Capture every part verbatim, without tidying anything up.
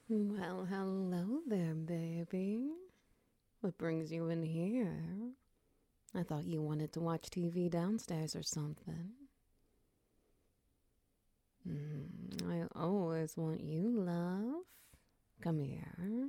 Well, hello there, baby. What brings you in here? I thought you wanted to watch T V downstairs or something. Mm, I always want you, love. Come here.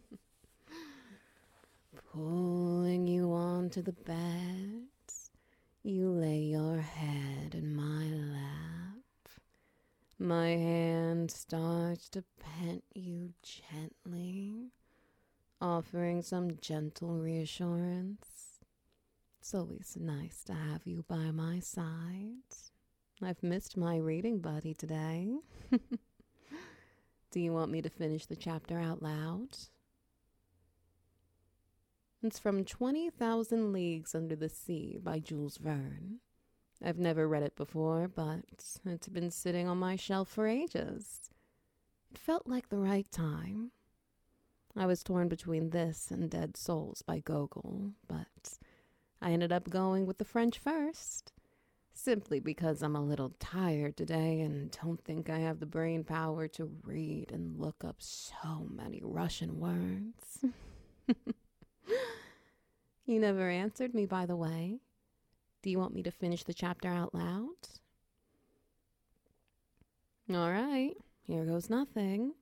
Pulling you onto the bed. You lay your head in my lap. My hand starts to pet you gently, offering some gentle reassurance. It's always nice to have you by my side. I've missed my reading buddy today. Do you want me to finish the chapter out loud? It's from twenty thousand Leagues Under the Sea by Jules Verne. I've never read it before, but it's been sitting on my shelf for ages. It felt like the right time. I was torn between this and Dead Souls by Gogol, but I ended up going with the French first, simply because I'm a little tired today and don't think I have the brain power to read and look up so many Russian words. You never answered me, by the way. Do you want me to finish the chapter out loud? All right, here goes nothing.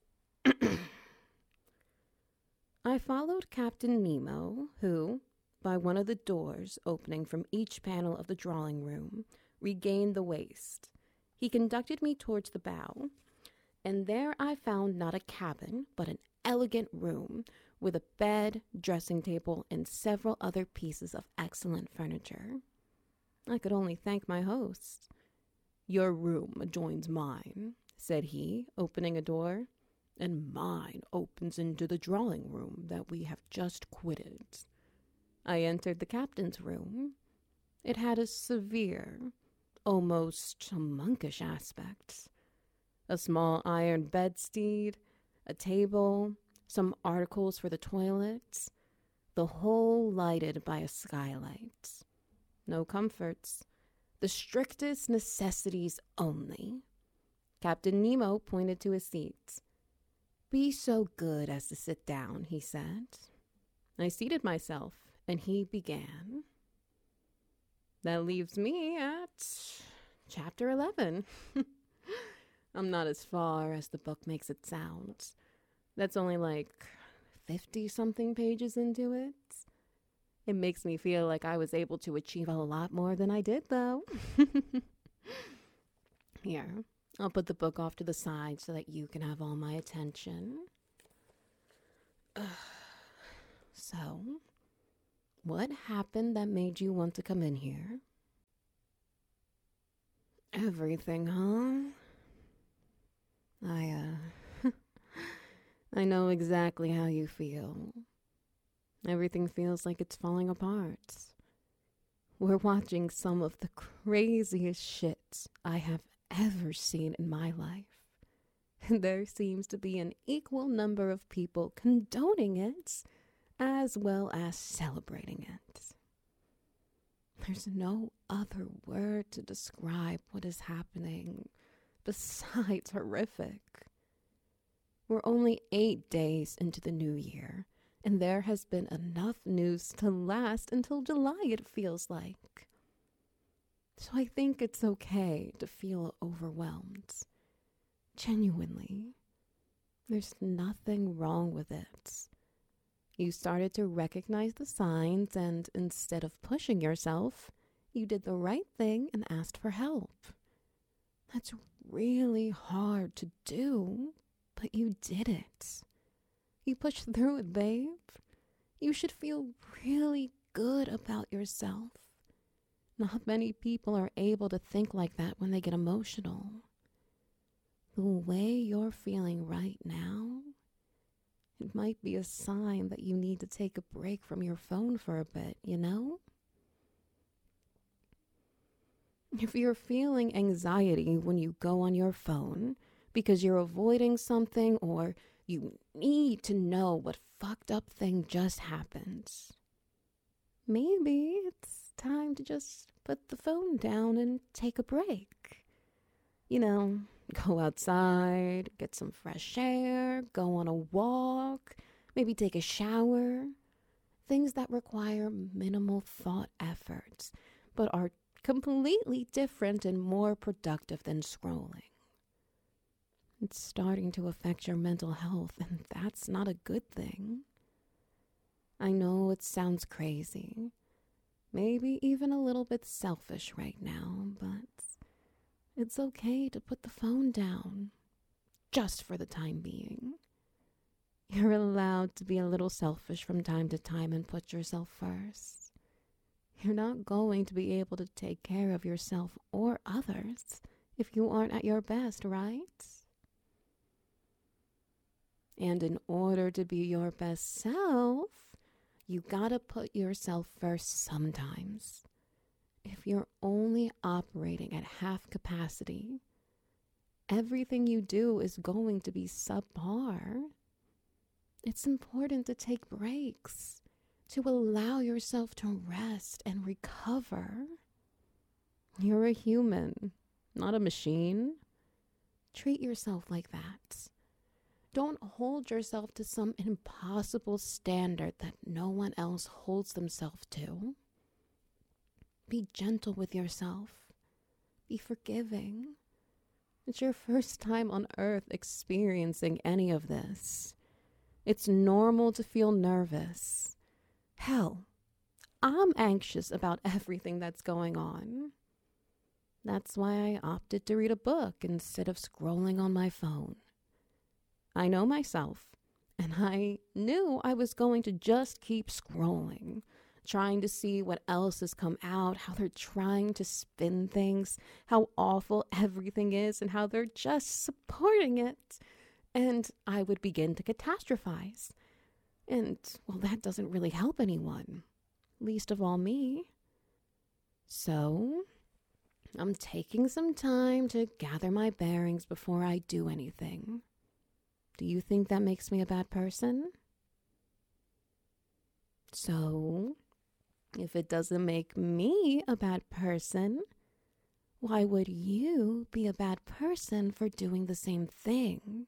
I followed Captain Nemo, who, by one of the doors opening from each panel of the drawing room, regained the waist. He conducted me towards the bow, and there I found not a cabin, but an elegant room with a bed, dressing table, and several other pieces of excellent furniture. I could only thank my host. "Your room adjoins mine," said he, opening a door, "and mine opens into the drawing room that we have just quitted." I entered the captain's room. It had a severe, almost monkish aspect. A small iron bedstead, a table, some articles for the toilet, the whole lighted by a skylight. No comforts, the strictest necessities only. Captain Nemo pointed to his seat. "Be so good as to sit down," he said. I seated myself, and he began. That leaves me at chapter eleven. I'm not as far as the book makes it sound. That's only like fifty-something pages into it. It makes me feel like I was able to achieve a lot more than I did, though. Here, I'll put the book off to the side so that you can have all my attention. So, what happened that made you want to come in here? Everything, huh? I, uh, I know exactly how you feel. Everything feels like it's falling apart. We're watching some of the craziest shit I have ever seen in my life. And there seems to be an equal number of people condoning it, as well as celebrating it. There's no other word to describe what is happening besides horrific. We're only eight days into the new year, and there has been enough news to last until July, it feels like. So I think it's okay to feel overwhelmed. Genuinely. There's nothing wrong with it. You started to recognize the signs, and instead of pushing yourself, you did the right thing and asked for help. That's really hard to do, but you did it. You pushed through it, babe. You should feel really good about yourself. Not many people are able to think like that when they get emotional. The way you're feeling right now, it might be a sign that you need to take a break from your phone for a bit, you know? If you're feeling anxiety when you go on your phone because you're avoiding something or you need to know what fucked up thing just happened, maybe it's time to just put the phone down and take a break. You know, go outside, get some fresh air, go on a walk, maybe take a shower. Things that require minimal thought efforts, but are completely different and more productive than scrolling. It's starting to affect your mental health, and that's not a good thing. I know it sounds crazy, maybe even a little bit selfish right now, but it's okay to put the phone down, just for the time being. You're allowed to be a little selfish from time to time and put yourself first. You're not going to be able to take care of yourself or others if you aren't at your best, right? And in order to be your best self, you gotta put yourself first sometimes. If you're only operating at half capacity, everything you do is going to be subpar. It's important to take breaks, to allow yourself to rest and recover. You're a human, not a machine. Treat yourself like that. Don't hold yourself to some impossible standard that no one else holds themselves to. Be gentle with yourself. Be forgiving. It's your first time on earth experiencing any of this. It's normal to feel nervous. Hell, I'm anxious about everything that's going on. That's why I opted to read a book instead of scrolling on my phone. I know myself, and I knew I was going to just keep scrolling, trying to see what else has come out, how they're trying to spin things, how awful everything is, and how they're just supporting it. And I would begin to catastrophize. And, well, that doesn't really help anyone, least of all me. So, I'm taking some time to gather my bearings before I do anything. Do you think that makes me a bad person? So, if it doesn't make me a bad person, why would you be a bad person for doing the same thing?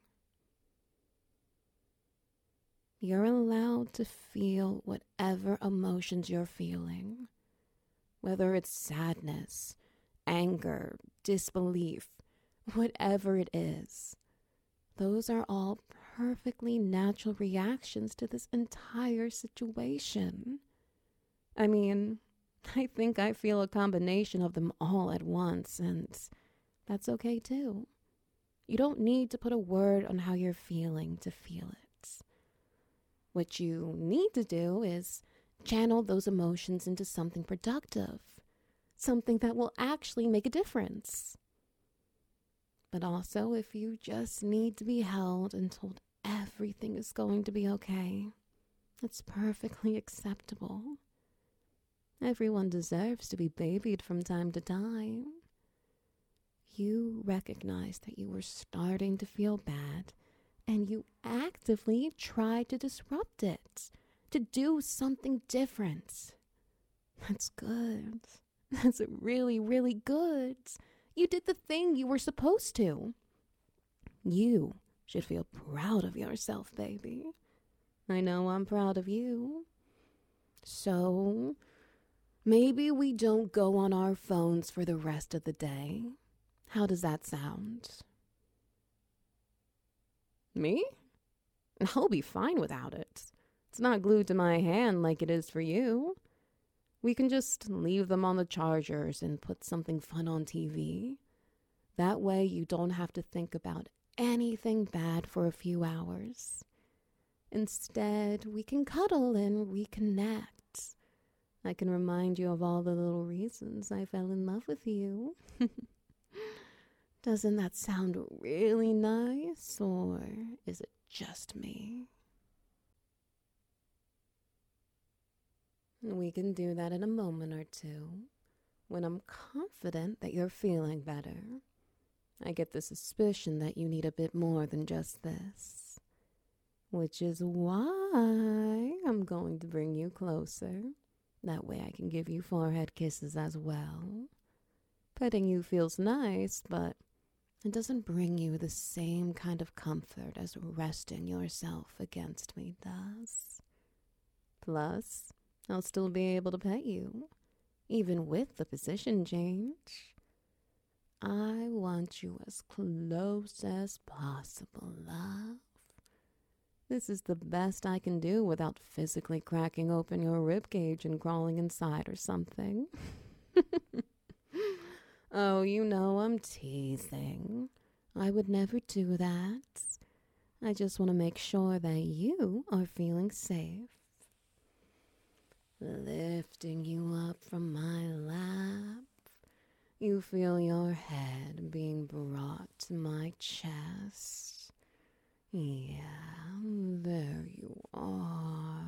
You're allowed to feel whatever emotions you're feeling, whether it's sadness, anger, disbelief, whatever it is. Those are all perfectly natural reactions to this entire situation. I mean, I think I feel a combination of them all at once, and that's okay too. You don't need to put a word on how you're feeling to feel it. What you need to do is channel those emotions into something productive, something that will actually make a difference. But also, if you just need to be held and told everything is going to be okay, that's perfectly acceptable. Everyone deserves to be babied from time to time. You recognized that you were starting to feel bad, and you actively tried to disrupt it, to do something different. That's good. That's really, really good. You did the thing you were supposed to. You should feel proud of yourself, baby. I know I'm proud of you. So, maybe we don't go on our phones for the rest of the day. How does that sound? Me? I'll be fine without it. It's not glued to my hand like it is for you. We can just leave them on the chargers and put something fun on T V. That way you don't have to think about anything bad for a few hours. Instead, we can cuddle and reconnect. I can remind you of all the little reasons I fell in love with you. Doesn't that sound really nice, or is it just me? We can do that in a moment or two, when I'm confident that you're feeling better. I get the suspicion that you need a bit more than just this, which is why I'm going to bring you closer. That way I can give you forehead kisses as well. Petting you feels nice, but It doesn't bring you the same kind of comfort as resting yourself against me does. Plus, I'll still be able to pet you, even with the position change. I want you as close as possible, love. This is the best I can do without physically cracking open your ribcage and crawling inside or something. Oh, you know I'm teasing. I would never do that. I just want to make sure that you are feeling safe. Lifting you up from my lap, you feel your head being brought to my chest. Yeah, there you are.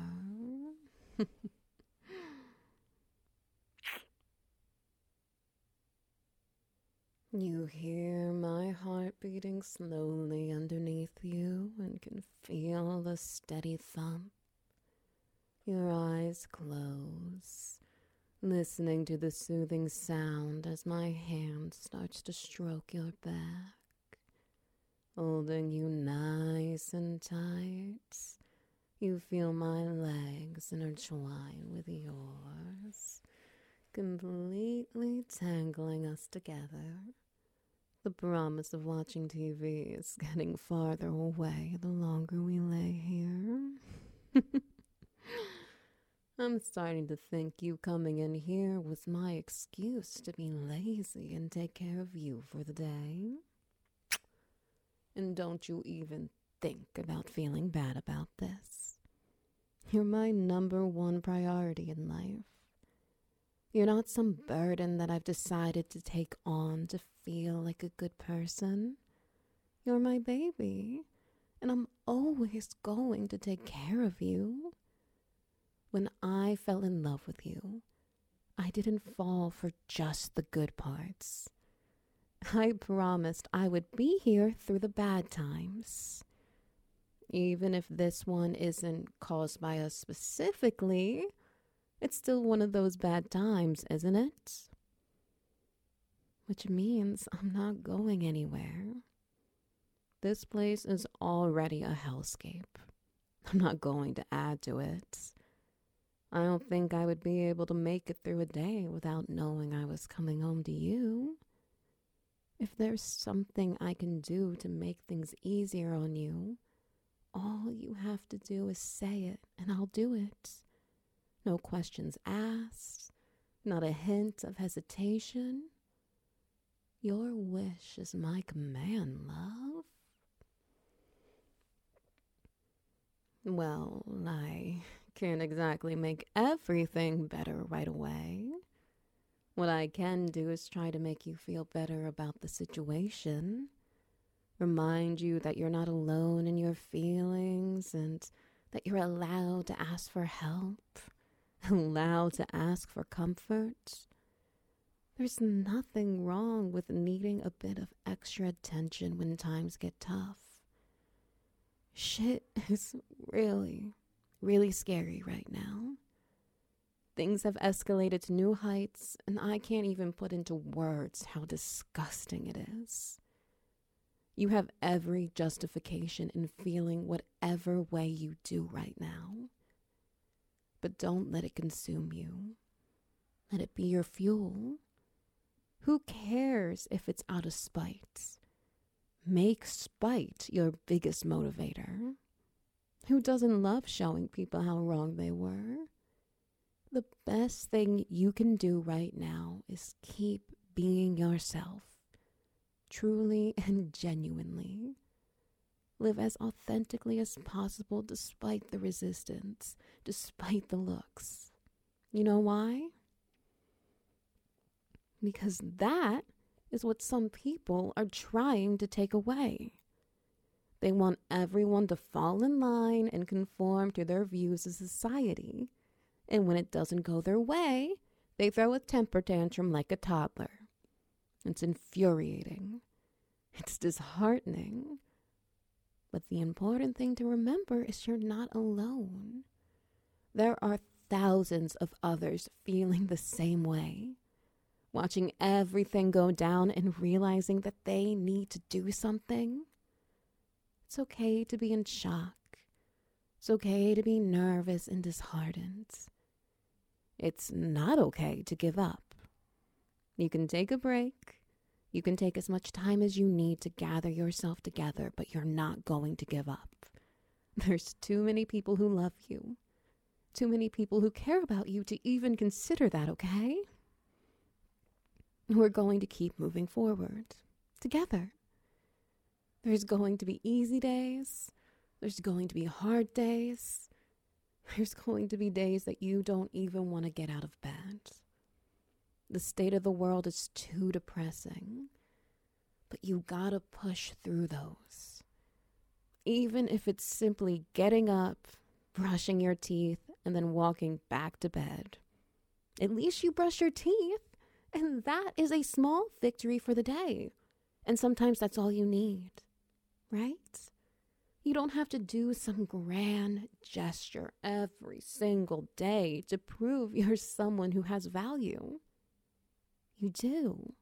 You hear my heart beating slowly underneath you and can feel the steady thump. Your eyes close, listening to the soothing sound as my hand starts to stroke your back, holding you nice and tight. You feel my legs intertwine with yours, completely tangling us together. The promise of watching T V is getting farther away the longer we lay here. I'm starting to think you coming in here was my excuse to be lazy and take care of you for the day. And don't you even think about feeling bad about this. You're my number one priority in life. You're not some burden that I've decided to take on to feel like a good person. You're my baby, and I'm always going to take care of you. When I fell in love with you, I didn't fall for just the good parts. I promised I would be here through the bad times. Even if this one isn't caused by us specifically, it's still one of those bad times, isn't it? Which means I'm not going anywhere. This place is already a hellscape. I'm not going to add to it. I don't think I would be able to make it through a day without knowing I was coming home to you. If there's something I can do to make things easier on you, all you have to do is say it, and I'll do it. No questions asked, not a hint of hesitation. Your wish is my command, love. Well, I can't exactly make everything better right away. What I can do is try to make you feel better about the situation. Remind you that you're not alone in your feelings and that you're allowed to ask for help, allowed to ask for comfort. There's nothing wrong with needing a bit of extra attention when times get tough. Shit is really, really scary right now. Things have escalated to new heights, and I can't even put into words how disgusting it is. You have every justification in feeling whatever way you do right now. But don't let it consume you. Let it be your fuel. Who cares if it's out of spite? Make spite your biggest motivator. Who doesn't love showing people how wrong they were? The best thing you can do right now is keep being yourself, truly and genuinely. Live as authentically as possible despite the resistance, despite the looks. You know why? Because that is what some people are trying to take away. They want everyone to fall in line and conform to their views of society. And when it doesn't go their way, they throw a temper tantrum like a toddler. It's infuriating. It's disheartening. But the important thing to remember is you're not alone. There are thousands of others feeling the same way. watching everything go down and realizing that they need to do something. It's okay to be in shock. It's okay to be nervous and disheartened. It's not okay to give up. You can take a break. You can take as much time as you need to gather yourself together, but you're not going to give up. There's too many people who love you. Too many people who care about you to even consider that, okay? We're going to keep moving forward together. There's going to be easy days. There's going to be hard days. There's going to be days that you don't even want to get out of bed. The state of the world is too depressing, but you gotta push through those. Even if it's simply getting up, brushing your teeth, and then walking back to bed. At least you brush your teeth, and that is a small victory for the day. And sometimes that's all you need, right? You don't have to do some grand gesture every single day to prove you're someone who has value. You do.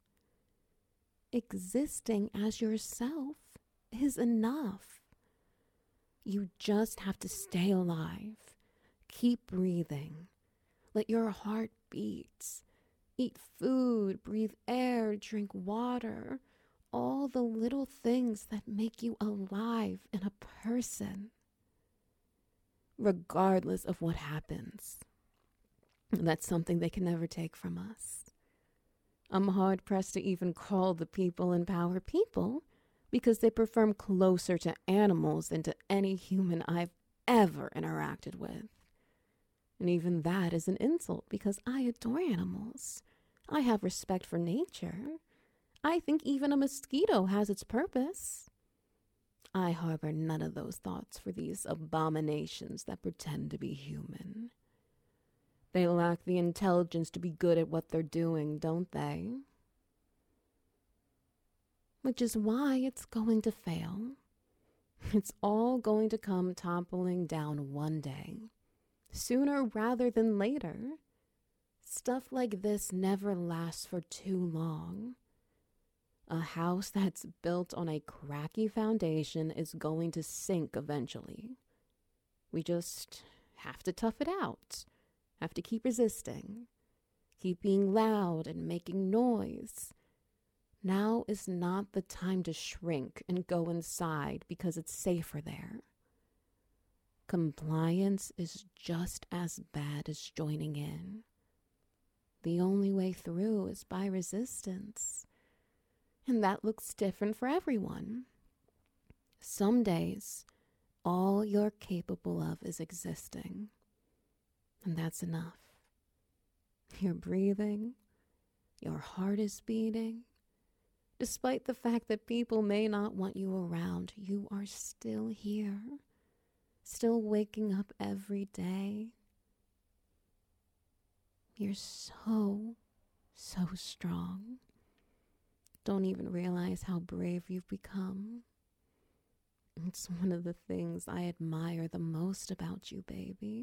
Existing as yourself is enough. You just have to stay alive. Keep breathing. Let your heart beat. Eat food, breathe air, drink water. All the little things that make you alive in a person. Regardless of what happens. That's something they can never take from us. I'm hard pressed to even call the people in power people because they perform closer to animals than to any human I've ever interacted with. And even that is an insult because I adore animals. I have respect for nature. I think even a mosquito has its purpose. I harbor none of those thoughts for these abominations that pretend to be human. They lack the intelligence to be good at what they're doing, don't they? Which is why it's going to fail. It's all going to come toppling down one day, sooner rather than later. Stuff like this never lasts for too long. A house that's built on a cracky foundation is going to sink eventually. We just have to tough it out, have to keep resisting, keep being loud and making noise. Now is not the time to shrink and go inside because it's safer there. Compliance is just as bad as joining in. The only way through is by resistance. And that looks different for everyone. Some days, all you're capable of is existing. And that's enough. You're breathing. Your heart is beating. Despite the fact that people may not want you around, you are still here. Still waking up every day. You're so, so strong. Don't even realize how brave you've become. It's one of the things I admire the most about you, baby.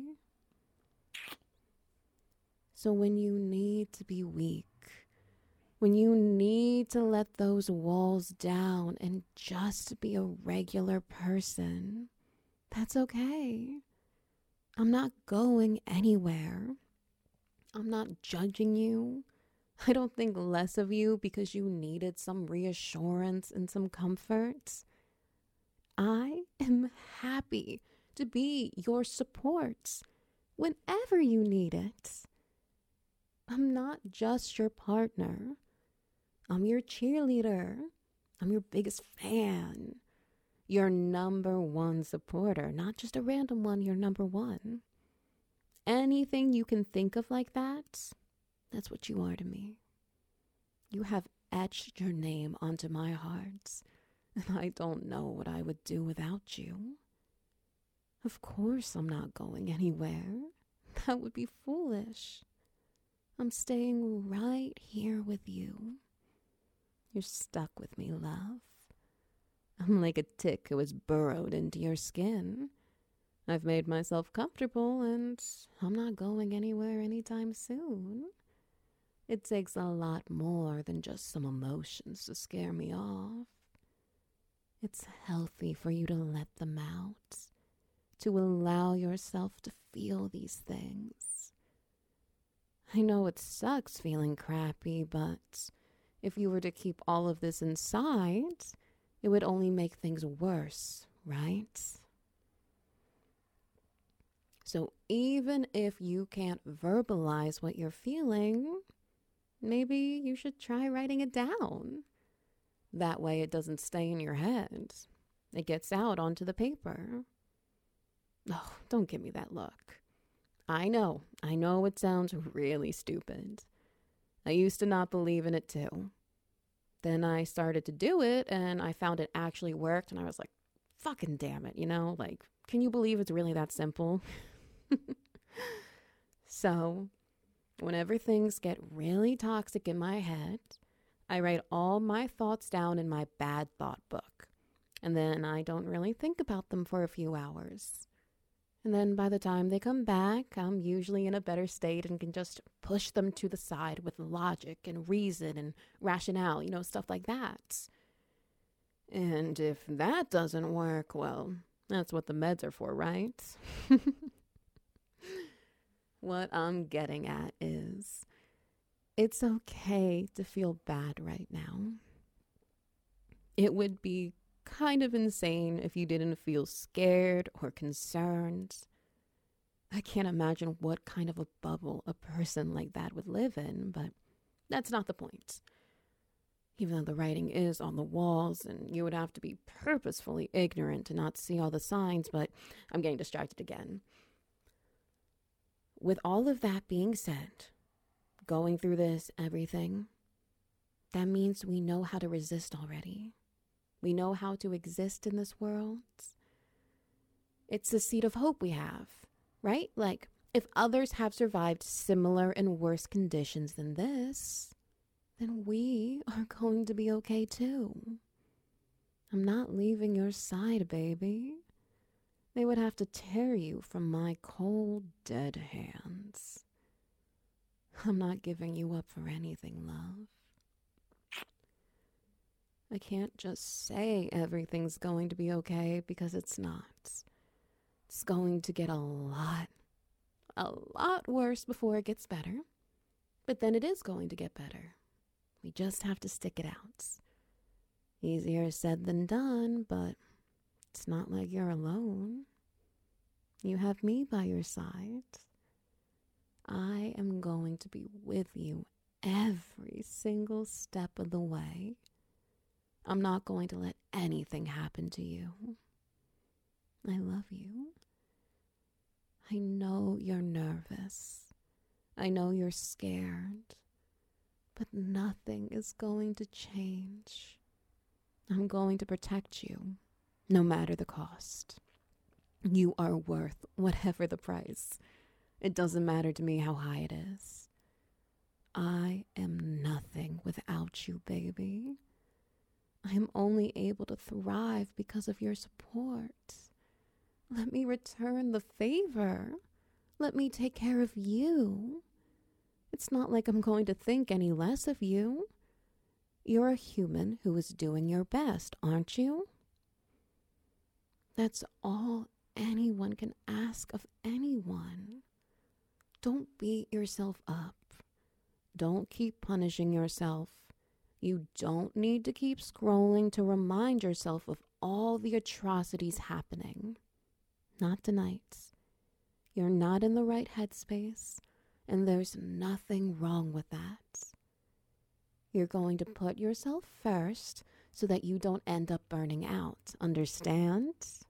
So when you need to be weak, when you need to let those walls down and just be a regular person, that's okay. I'm not going anywhere. I'm not judging you. I don't think less of you because you needed some reassurance and some comfort. I am happy to be your support whenever you need it. I'm not just your partner. I'm your cheerleader. I'm your biggest fan. Your number one supporter, not just a random one, your number one. Anything you can think of like that, that's what you are to me. You have etched your name onto my heart, and I don't know what I would do without you. Of course I'm not going anywhere. That would be foolish. I'm staying right here with you. You're stuck with me, love. I'm like a tick who has burrowed into your skin. I've made myself comfortable, and I'm not going anywhere anytime soon. It takes a lot more than just some emotions to scare me off. It's healthy for you to let them out, to allow yourself to feel these things. I know it sucks feeling crappy, but if you were to keep all of this inside, it would only make things worse, right? So even if you can't verbalize what you're feeling, maybe you should try writing it down. That way it doesn't stay in your head. It gets out onto the paper. Oh, don't give me that look. I know, I know it sounds really stupid. I used to not believe in it too. Then I started to do it and I found it actually worked and I was like, fucking damn it, you know? Like, can you believe it's really that simple? So, whenever things get really toxic in my head, I write all my thoughts down in my bad thought book. And then I don't really think about them for a few hours. And then by the time they come back, I'm usually in a better state and can just push them to the side with logic and reason and rationale, you know, stuff like that. And if that doesn't work, well, that's what the meds are for, right? What I'm getting at is, it's okay to feel bad right now. It would be kind of insane if you didn't feel scared or concerned. I can't imagine what kind of a bubble a person like that would live in, but that's not the point. Even though the writing is on the walls and you would have to be purposefully ignorant to not see all the signs, but I'm getting distracted again. With all of that being said, going through this, everything, that means we know how to resist already. We know how to exist in this world. It's the seed of hope we have, right? Like, if others have survived similar and worse conditions than this, then we are going to be okay too. I'm not leaving your side, baby. They would have to tear you from my cold, dead hands. I'm not giving you up for anything, love. I can't just say everything's going to be okay because it's not. It's going to get a lot, a lot worse before it gets better. But then it is going to get better. We just have to stick it out. Easier said than done, but it's not like you're alone. You have me by your side. I am going to be with you every single step of the way. I'm not going to let anything happen to you. I love you. I know you're nervous. I know you're scared. But nothing is going to change. I'm going to protect you, no matter the cost. You are worth whatever the price. It doesn't matter to me how high it is. I am nothing without you, baby. I am only able to thrive because of your support. Let me return the favor. Let me take care of you. It's not like I'm going to think any less of you. You're a human who is doing your best, aren't you? That's all anyone can ask of anyone. Don't beat yourself up. Don't keep punishing yourself. You don't need to keep scrolling to remind yourself of all the atrocities happening. Not tonight. You're not in the right headspace, and there's nothing wrong with that. You're going to put yourself first so that you don't end up burning out. Understand?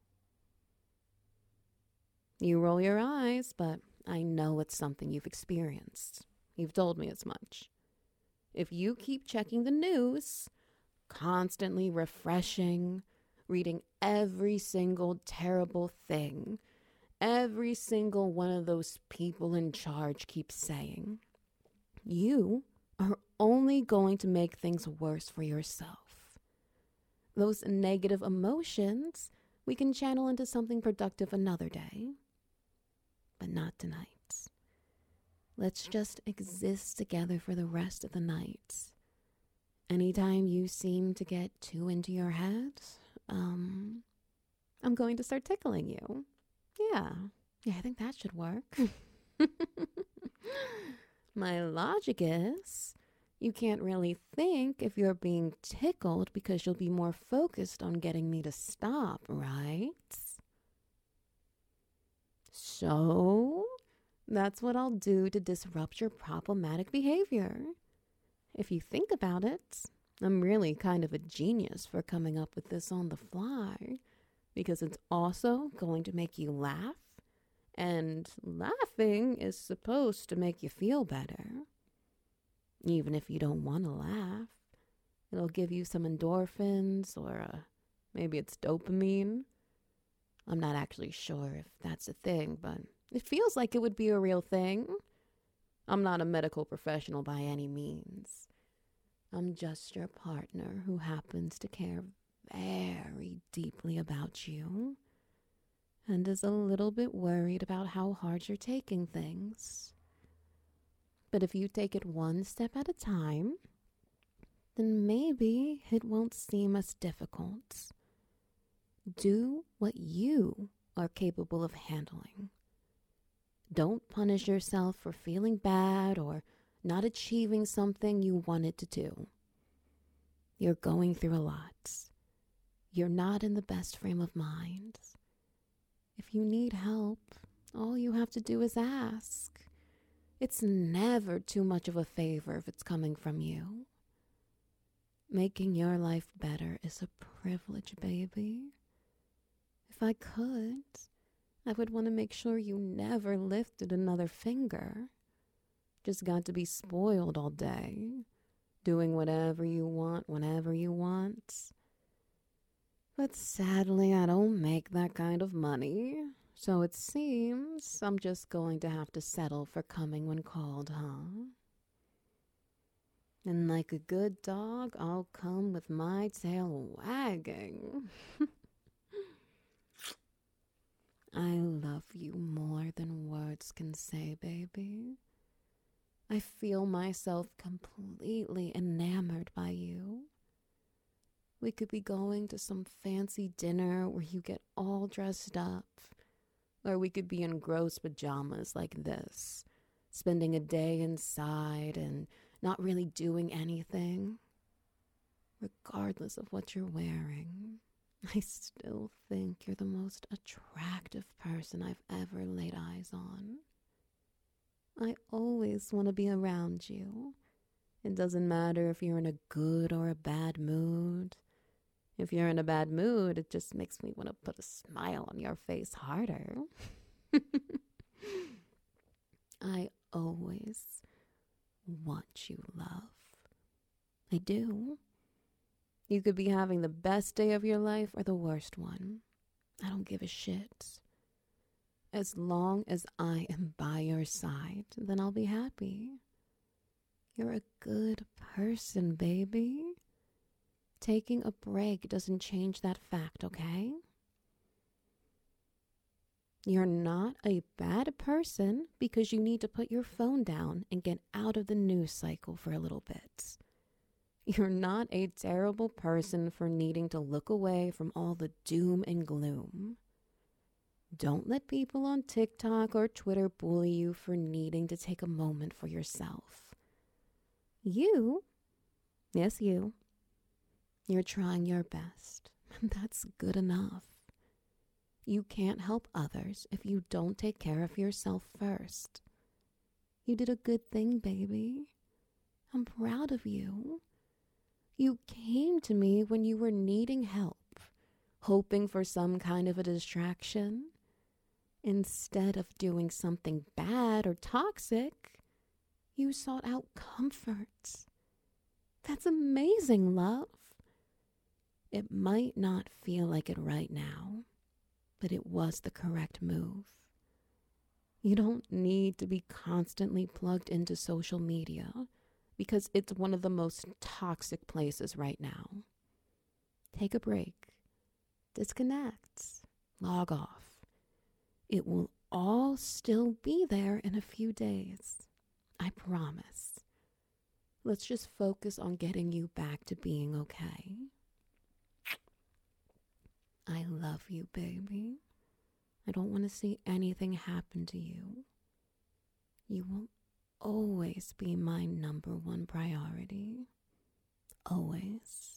You roll your eyes, but I know it's something you've experienced. You've told me as much. If you keep checking the news, constantly refreshing, reading every single terrible thing every single one of those people in charge keeps saying, you are only going to make things worse for yourself. Those negative emotions we can channel into something productive another day, but not tonight. Let's just exist together for the rest of the night. Anytime you seem to get too into your head, um, I'm going to start tickling you. Yeah, yeah, I think that should work. My logic is, you can't really think if you're being tickled because you'll be more focused on getting me to stop, right? So, that's what I'll do to disrupt your problematic behavior. If you think about it, I'm really kind of a genius for coming up with this on the fly because it's also going to make you laugh, and laughing is supposed to make you feel better. Even if you don't want to laugh, it'll give you some endorphins or uh, maybe it's dopamine. I'm not actually sure if that's a thing, but it feels like it would be a real thing. I'm not a medical professional by any means. I'm just your partner who happens to care very deeply about you and is a little bit worried about how hard you're taking things. But if you take it one step at a time, then maybe it won't seem as difficult. Do what you are capable of handling. Don't punish yourself for feeling bad or not achieving something you wanted to do. You're going through a lot. You're not in the best frame of mind. If you need help, all you have to do is ask. It's never too much of a favor if it's coming from you. Making your life better is a privilege, baby. If I could, I would want to make sure you never lifted another finger. Just got to be spoiled all day, doing whatever you want whenever you want. But sadly, I don't make that kind of money, so it seems I'm just going to have to settle for coming when called, huh? And like a good dog, I'll come with my tail wagging. I love you more than words can say, baby. I feel myself completely enamored by you. We could be going to some fancy dinner where you get all dressed up, or we could be in gross pajamas like this, spending a day inside and not really doing anything. Regardless of what you're wearing, I still think you're the most attractive person I've ever laid eyes on. I always want to be around you. It doesn't matter if you're in a good or a bad mood. If you're in a bad mood, it just makes me want to put a smile on your face harder. I always want you, love. I do. You could be having the best day of your life or the worst one. I don't give a shit. As long as I am by your side, then I'll be happy. You're a good person, baby. Taking a break doesn't change that fact, okay? You're not a bad person because you need to put your phone down and get out of the news cycle for a little bit. You're not a terrible person for needing to look away from all the doom and gloom. Don't let people on TikTok or Twitter bully you for needing to take a moment for yourself. You, yes, you, you're trying your best. That's good enough. You can't help others if you don't take care of yourself first. You did a good thing, baby. I'm proud of you. You came to me when you were needing help, hoping for some kind of a distraction. Instead of doing something bad or toxic, you sought out comfort. That's amazing, love. It might not feel like it right now, but it was the correct move. You don't need to be constantly plugged into social media because it's one of the most toxic places right now. Take a break. Disconnect. Log off. It will all still be there in a few days. I promise. Let's just focus on getting you back to being okay. I love you, baby. I don't want to see anything happen to you. You will always be my number one priority. Always.